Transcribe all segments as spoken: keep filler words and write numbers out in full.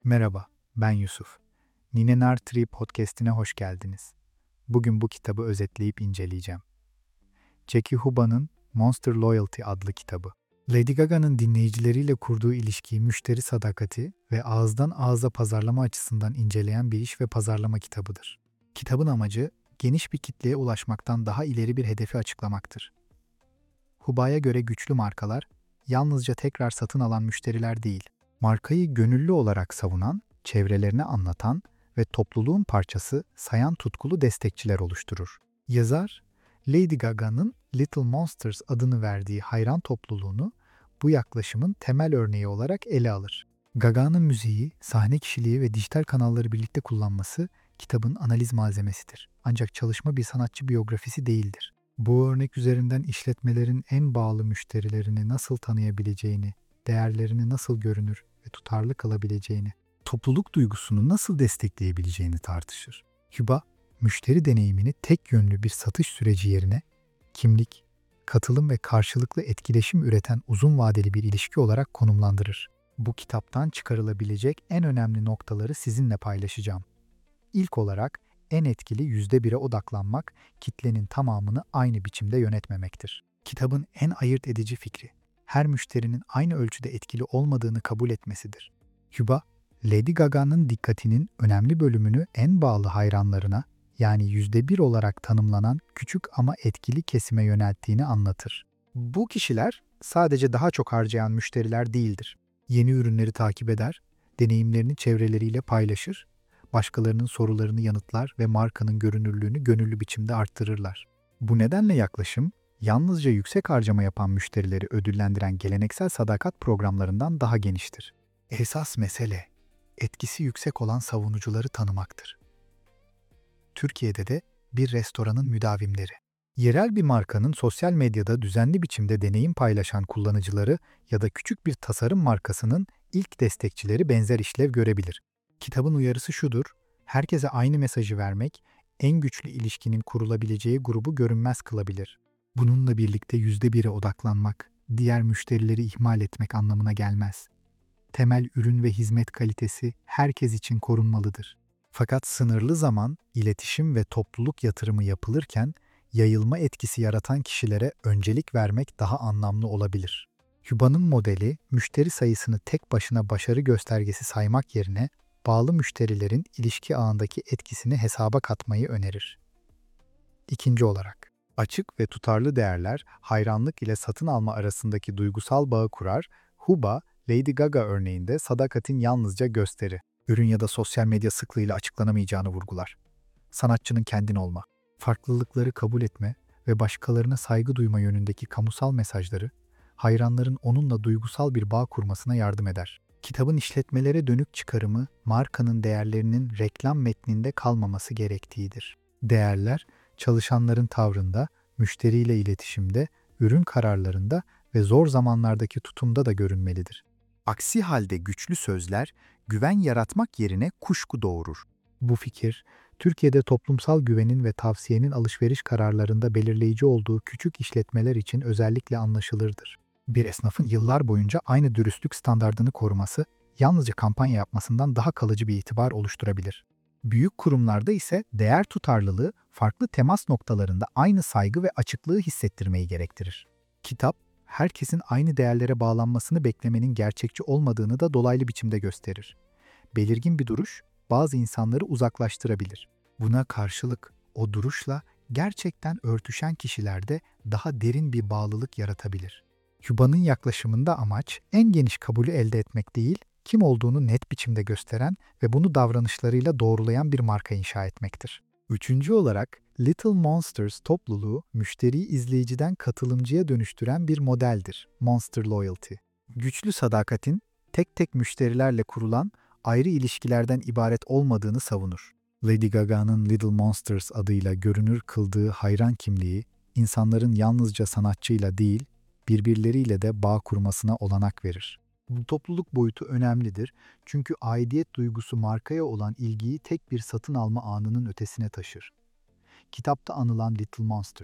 Merhaba, ben Yusuf. Nine Nartri podcast'ine hoş geldiniz. Bugün bu kitabı özetleyip inceleyeceğim. Jackie Huba'nın Monster Loyalty adlı kitabı. Lady Gaga'nın dinleyicileriyle kurduğu ilişkiyi müşteri sadakati ve ağızdan ağıza pazarlama açısından inceleyen bir iş ve pazarlama kitabıdır. Kitabın amacı, geniş bir kitleye ulaşmaktan daha ileri bir hedefi açıklamaktır. Huba'ya göre güçlü markalar, yalnızca tekrar satın alan müşteriler değil, markayı gönüllü olarak savunan, çevrelerine anlatan ve topluluğun parçası sayan tutkulu destekçiler oluşturur. Yazar, Lady Gaga'nın Little Monsters adını verdiği hayran topluluğunu bu yaklaşımın temel örneği olarak ele alır. Gaga'nın müziği, sahne kişiliği ve dijital kanalları birlikte kullanması kitabın analiz malzemesidir. Ancak çalışma bir sanatçı biyografisi değildir. Bu örnek üzerinden işletmelerin en bağlı müşterilerini nasıl tanıyabileceğini, değerlerini nasıl görünür ve tutarlı kalabileceğini, topluluk duygusunu nasıl destekleyebileceğini tartışır. Huba, müşteri deneyimini tek yönlü bir satış süreci yerine kimlik, katılım ve karşılıklı etkileşim üreten uzun vadeli bir ilişki olarak konumlandırır. Bu kitaptan çıkarılabilecek en önemli noktaları sizinle paylaşacağım. İlk olarak en etkili yüzde bire odaklanmak, kitlenin tamamını aynı biçimde yönetmemektir. Kitabın en ayırt edici fikri, her müşterinin aynı ölçüde etkili olmadığını kabul etmesidir. Huba, Lady Gaga'nın dikkatinin önemli bölümünü en bağlı hayranlarına, yani yüzde bir olarak tanımlanan küçük ama etkili kesime yönelttiğini anlatır. Bu kişiler sadece daha çok harcayan müşteriler değildir. Yeni ürünleri takip eder, deneyimlerini çevreleriyle paylaşır, başkalarının sorularını yanıtlar ve markanın görünürlüğünü gönüllü biçimde arttırırlar. Bu nedenle yaklaşım, yalnızca yüksek harcama yapan müşterileri ödüllendiren geleneksel sadakat programlarından daha geniştir. Esas mesele, etkisi yüksek olan savunucuları tanımaktır. Türkiye'de de bir restoranın müdavimleri. Yerel bir markanın sosyal medyada düzenli biçimde deneyim paylaşan kullanıcıları ya da küçük bir tasarım markasının ilk destekçileri benzer işlev görebilir. Kitabın uyarısı şudur: herkese aynı mesajı vermek, en güçlü ilişkinin kurulabileceği grubu görünmez kılabilir. Bununla birlikte yüzde bire odaklanmak, diğer müşterileri ihmal etmek anlamına gelmez. Temel ürün ve hizmet kalitesi herkes için korunmalıdır. Fakat sınırlı zaman, iletişim ve topluluk yatırımı yapılırken, yayılma etkisi yaratan kişilere öncelik vermek daha anlamlı olabilir. Huba'nın modeli, müşteri sayısını tek başına başarı göstergesi saymak yerine, bağlı müşterilerin ilişki ağındaki etkisini hesaba katmayı önerir. İkinci olarak, açık ve tutarlı değerler, hayranlık ile satın alma arasındaki duygusal bağı kurar. Huba, Lady Gaga örneğinde sadakatin yalnızca gösteri, ürün ya da sosyal medya sıklığıyla açıklanamayacağını vurgular. Sanatçının kendin olma, farklılıkları kabul etme ve başkalarına saygı duyma yönündeki kamusal mesajları, hayranların onunla duygusal bir bağ kurmasına yardım eder. Kitabın işletmelere dönük çıkarımı, markanın değerlerinin reklam metninde kalmaması gerektiğidir. Değerler, çalışanların tavrında, müşteriyle iletişimde, ürün kararlarında ve zor zamanlardaki tutumda da görünmelidir. Aksi halde güçlü sözler, güven yaratmak yerine kuşku doğurur. Bu fikir, Türkiye'de toplumsal güvenin ve tavsiyenin alışveriş kararlarında belirleyici olduğu küçük işletmeler için özellikle anlaşılırdır. Bir esnafın yıllar boyunca aynı dürüstlük standardını koruması, yalnızca kampanya yapmasından daha kalıcı bir itibar oluşturabilir. Büyük kurumlarda ise değer tutarlılığı, farklı temas noktalarında aynı saygı ve açıklığı hissettirmeyi gerektirir. Kitap, herkesin aynı değerlere bağlanmasını beklemenin gerçekçi olmadığını da dolaylı biçimde gösterir. Belirgin bir duruş, bazı insanları uzaklaştırabilir. Buna karşılık, o duruşla gerçekten örtüşen kişilerde daha derin bir bağlılık yaratabilir. Huba'nın yaklaşımında amaç, en geniş kabulü elde etmek değil, kim olduğunu net biçimde gösteren ve bunu davranışlarıyla doğrulayan bir marka inşa etmektir. Üçüncü olarak, Little Monsters topluluğu, müşteriyi izleyiciden katılımcıya dönüştüren bir modeldir. Monster Loyalty. Güçlü sadakatin, tek tek müşterilerle kurulan ayrı ilişkilerden ibaret olmadığını savunur. Lady Gaga'nın Little Monsters adıyla görünür kıldığı hayran kimliği, insanların yalnızca sanatçıyla değil, birbirleriyle de bağ kurmasına olanak verir. Bu topluluk boyutu önemlidir çünkü aidiyet duygusu markaya olan ilgiyi tek bir satın alma anının ötesine taşır. Kitapta anılan Little Monsters,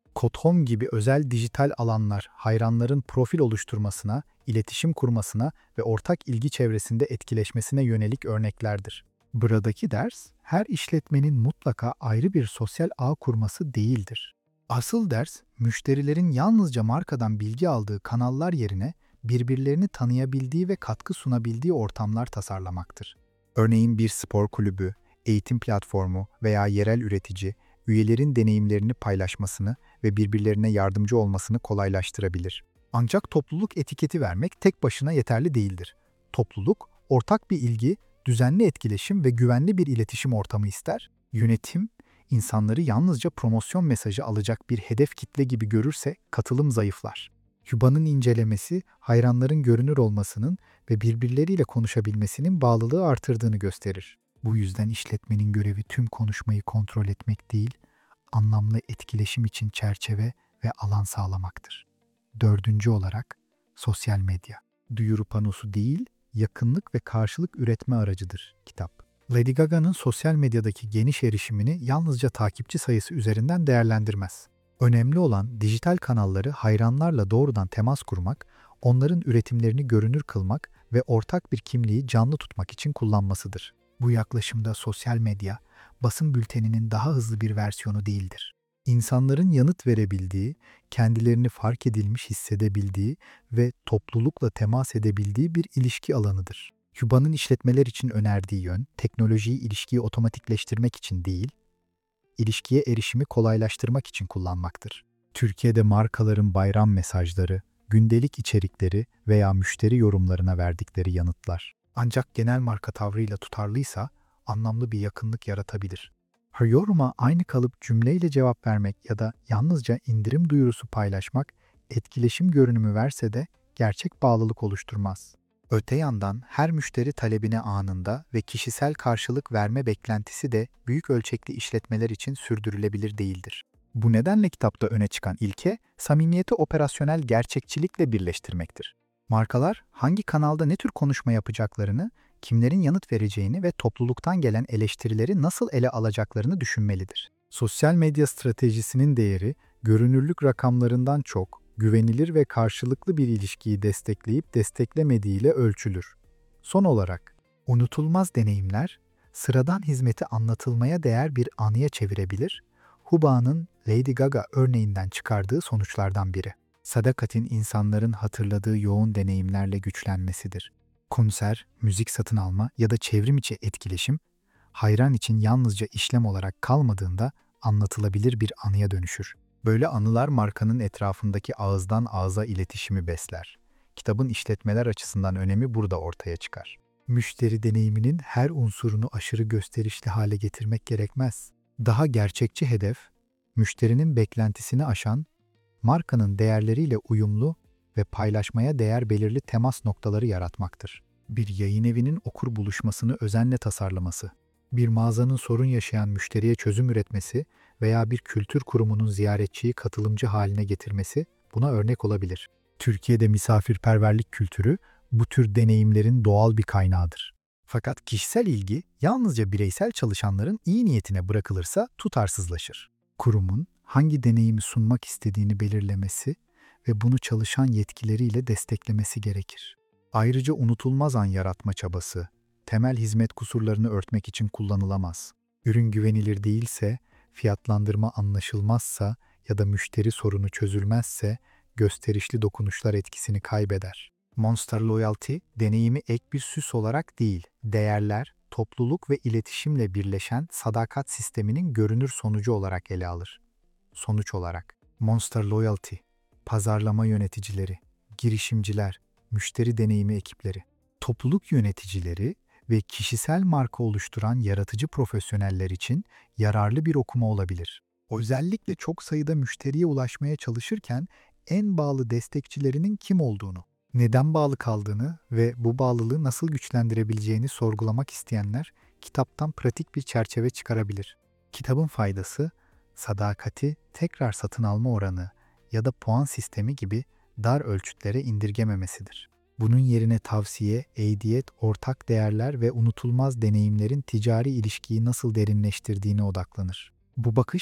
Kothom gibi özel dijital alanlar hayranların profil oluşturmasına, iletişim kurmasına ve ortak ilgi çevresinde etkileşmesine yönelik örneklerdir. Buradaki ders, her işletmenin mutlaka ayrı bir sosyal ağ kurması değildir. Asıl ders, müşterilerin yalnızca markadan bilgi aldığı kanallar yerine birbirlerini tanıyabildiği ve katkı sunabildiği ortamlar tasarlamaktır. Örneğin bir spor kulübü, eğitim platformu veya yerel üretici, üyelerin deneyimlerini paylaşmasını ve birbirlerine yardımcı olmasını kolaylaştırabilir. Ancak topluluk etiketi vermek tek başına yeterli değildir. Topluluk, ortak bir ilgi, düzenli etkileşim ve güvenli bir iletişim ortamı ister. Yönetim, insanları yalnızca promosyon mesajı alacak bir hedef kitle gibi görürse katılım zayıflar. Huba'nın incelemesi, hayranların görünür olmasının ve birbirleriyle konuşabilmesinin bağlılığı artırdığını gösterir. Bu yüzden işletmenin görevi tüm konuşmayı kontrol etmek değil, anlamlı etkileşim için çerçeve ve alan sağlamaktır. Dördüncü olarak, sosyal medya. Duyuru panosu değil, yakınlık ve karşılık üretme aracıdır kitap. Lady Gaga'nın sosyal medyadaki geniş erişimini yalnızca takipçi sayısı üzerinden değerlendirmez. Önemli olan dijital kanalları hayranlarla doğrudan temas kurmak, onların üretimlerini görünür kılmak ve ortak bir kimliği canlı tutmak için kullanmasıdır. Bu yaklaşımda sosyal medya, basın bülteninin daha hızlı bir versiyonu değildir. İnsanların yanıt verebildiği, kendilerini fark edilmiş hissedebildiği ve toplulukla temas edebildiği bir ilişki alanıdır. Huba'nın işletmeler için önerdiği yön, teknolojiyi ilişkiyi otomatikleştirmek için değil, ilişkiye erişimi kolaylaştırmak için kullanmaktır. Türkiye'de markaların bayram mesajları, gündelik içerikleri veya müşteri yorumlarına verdikleri yanıtlar. Ancak genel marka tavrıyla tutarlıysa anlamlı bir yakınlık yaratabilir. Her yoruma aynı kalıp cümleyle cevap vermek ya da yalnızca indirim duyurusu paylaşmak etkileşim görünümü verse de gerçek bağlılık oluşturmaz. Öte yandan her müşteri talebine anında ve kişisel karşılık verme beklentisi de büyük ölçekli işletmeler için sürdürülebilir değildir. Bu nedenle kitapta öne çıkan ilke, samimiyeti operasyonel gerçekçilikle birleştirmektir. Markalar hangi kanalda ne tür konuşma yapacaklarını, kimlerin yanıt vereceğini ve topluluktan gelen eleştirileri nasıl ele alacaklarını düşünmelidir. Sosyal medya stratejisinin değeri, görünürlük rakamlarından çok, güvenilir ve karşılıklı bir ilişkiyi destekleyip desteklemediğiyle ölçülür. Son olarak, unutulmaz deneyimler, sıradan hizmeti anlatılmaya değer bir anıya çevirebilir, Huba'nın Lady Gaga örneğinden çıkardığı sonuçlardan biri. Sadakatin insanların hatırladığı yoğun deneyimlerle güçlenmesidir. Konser, müzik satın alma ya da çevrim içi etkileşim, hayran için yalnızca işlem olarak kalmadığında anlatılabilir bir anıya dönüşür. Böyle anılar markanın etrafındaki ağızdan ağza iletişimi besler. Kitabın işletmeler açısından önemi burada ortaya çıkar. Müşteri deneyiminin her unsurunu aşırı gösterişli hale getirmek gerekmez. Daha gerçekçi hedef, müşterinin beklentisini aşan, markanın değerleriyle uyumlu ve paylaşmaya değer belirli temas noktaları yaratmaktır. Bir yayın evinin okur buluşmasını özenle tasarlaması, bir mağazanın sorun yaşayan müşteriye çözüm üretmesi veya bir kültür kurumunun ziyaretçiyi katılımcı haline getirmesi buna örnek olabilir. Türkiye'de misafirperverlik kültürü bu tür deneyimlerin doğal bir kaynağıdır. Fakat kişisel ilgi yalnızca bireysel çalışanların iyi niyetine bırakılırsa tutarsızlaşır. Kurumun hangi deneyimi sunmak istediğini belirlemesi ve bunu çalışan yetkileriyle desteklemesi gerekir. Ayrıca unutulmaz an yaratma çabası, temel hizmet kusurlarını örtmek için kullanılamaz. Ürün güvenilir değilse, fiyatlandırma anlaşılmazsa ya da müşteri sorunu çözülmezse gösterişli dokunuşlar etkisini kaybeder. Monster Loyalty, deneyimi ek bir süs olarak değil, değerler, topluluk ve iletişimle birleşen sadakat sisteminin görünür sonucu olarak ele alır. Sonuç olarak, Monster Loyalty, pazarlama yöneticileri, girişimciler, müşteri deneyimi ekipleri, topluluk yöneticileri ve kişisel marka oluşturan yaratıcı profesyoneller için yararlı bir okuma olabilir. Özellikle çok sayıda müşteriye ulaşmaya çalışırken en bağlı destekçilerinin kim olduğunu, neden bağlı kaldığını ve bu bağlılığı nasıl güçlendirebileceğini sorgulamak isteyenler kitaptan pratik bir çerçeve çıkarabilir. Kitabın faydası, sadakati tekrar satın alma oranı ya da puan sistemi gibi dar ölçütlere indirgememesidir. Bunun yerine tavsiye, eydiyet, ortak değerler ve unutulmaz deneyimlerin ticari ilişkiyi nasıl derinleştirdiğine odaklanır. Bu bakış,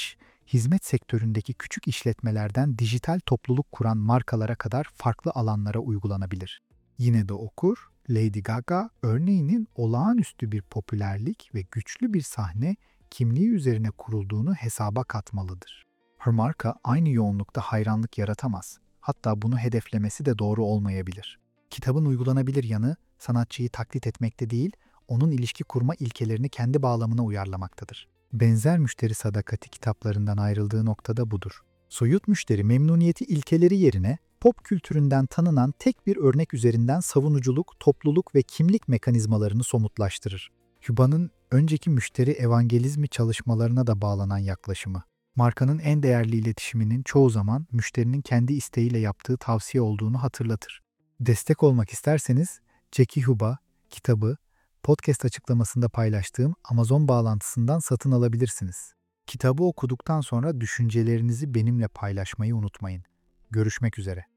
Hizmet sektöründeki küçük işletmelerden dijital topluluk kuran markalara kadar farklı alanlara uygulanabilir. Yine de okur, Lady Gaga örneğinin olağanüstü bir popülerlik ve güçlü bir sahne kimliği üzerine kurulduğunu hesaba katmalıdır. Her marka aynı yoğunlukta hayranlık yaratamaz. Hatta bunu hedeflemesi de doğru olmayabilir. Kitabın uygulanabilir yanı sanatçıyı taklit etmekte değil, onun ilişki kurma ilkelerini kendi bağlamına uyarlamaktadır. Benzer müşteri sadakati kitaplarından ayrıldığı noktada budur. Soyut müşteri memnuniyeti ilkeleri yerine pop kültüründen tanınan tek bir örnek üzerinden savunuculuk, topluluk ve kimlik mekanizmalarını somutlaştırır. Huba'nın önceki müşteri evangelizmi çalışmalarına da bağlanan yaklaşımı, markanın en değerli iletişiminin çoğu zaman müşterinin kendi isteğiyle yaptığı tavsiye olduğunu hatırlatır. Destek olmak isterseniz Jackie Huba kitabı podcast açıklamasında paylaştığım Amazon bağlantısından satın alabilirsiniz. Kitabı okuduktan sonra düşüncelerinizi benimle paylaşmayı unutmayın. Görüşmek üzere.